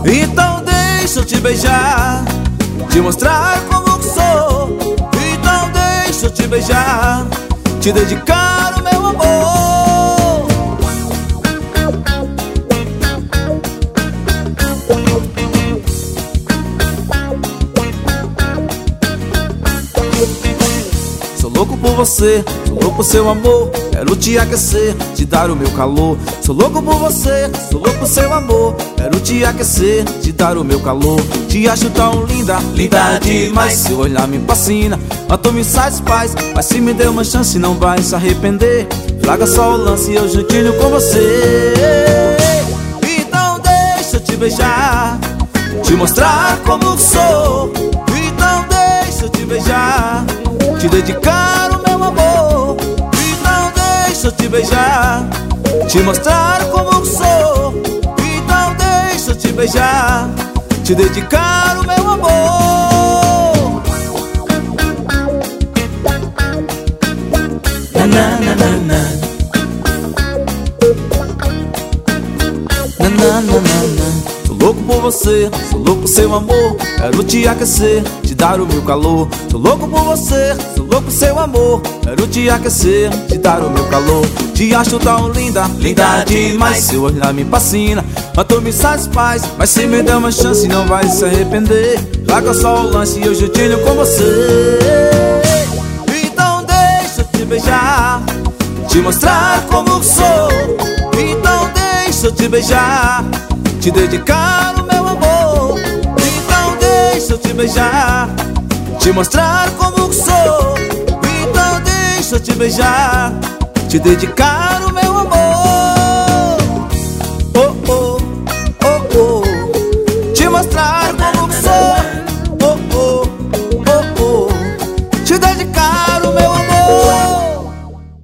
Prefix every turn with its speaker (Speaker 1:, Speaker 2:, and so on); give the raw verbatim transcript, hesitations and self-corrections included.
Speaker 1: Então deixa eu te beijar, te mostrar como que sou. Então deixa eu te beijar, te dedicar o meu amor. Sou louco por você, sou louco por seu amor. Quero te aquecer, te dar o meu calor. Sou louco por você, sou louco por seu amor. Quero te aquecer, te dar o meu calor. Te acho tão linda, linda demais. Seu olhar me fascina, mas tu me satisfaz. Mas se me der uma chance não vai se arrepender. Flaga só o lance e eu juntinho com você. Então deixa eu te beijar, te mostrar como sou. Então deixa eu te beijar, te dedicar o meu amor. Então deixa eu te beijar, te mostrar como sou. Então deixa eu te beijar, te dedicar o meu amor. Na na na na na. Na na na na na. Sou louco por você, sou louco por seu amor. Quero te aquecer, te dar o meu calor. Sou louco por você, sou louco por seu amor. Quero te aquecer, te dar o meu calor. Te acho tão linda, linda demais. Seu olhar me fascina, mas tu me satisfaz. Mas se me der uma chance não vai se arrepender. Larga só o lance e eu juntinho com você. Então deixa eu te beijar, te mostrar como sou. Então deixa eu te beijar, te dedicar o meu amor. Então deixa eu te beijar, te mostrar como sou. Então deixa eu te beijar, te dedicar o meu amor. Oh, oh, oh, oh. Te mostrar como sou. Oh, oh, oh, oh. Te dedicar